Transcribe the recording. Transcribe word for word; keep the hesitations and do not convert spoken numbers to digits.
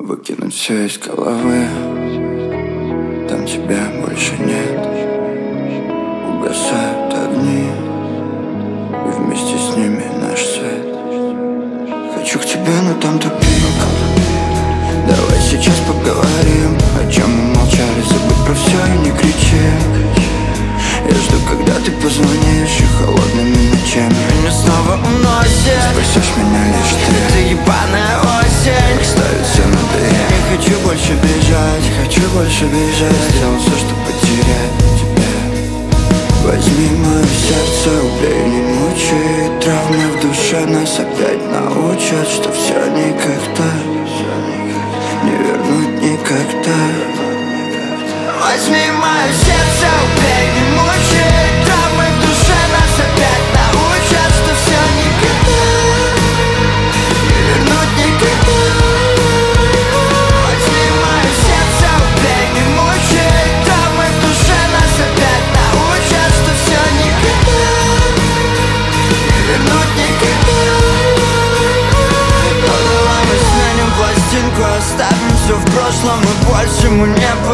Выкинуть все из головы, там тебя больше нет. Угасают огни, и вместе с ними наш свет. Хочу к тебе, но там тупик. Давай сейчас поговорим, о чем мы молчали. Забудь про все и не кричи. Я жду, когда ты позвонишь, и холодными ночами меня снова уносит. Спасешь меня лишь ты. Это ебаная осень ставит все на ты. Не хочу больше бежать, не хочу больше бежать. Сделал все, чтобы потерять тебя. Возьми мое сердце, убей, не мучай. Травмы в душе нас опять научат, что все никогда не вернуть никогда. Возьми мое сердце, убей, не мучай. Травмы в душе нас опять научат, что все никогда не вернуть никогда. Возьми мое сердце, убей, не мучай. Травмы в душе нас опять научат, что все никогда не вернуть никогда. Но давай мы сменим пластинку, оставим все в прошлом и больше мы не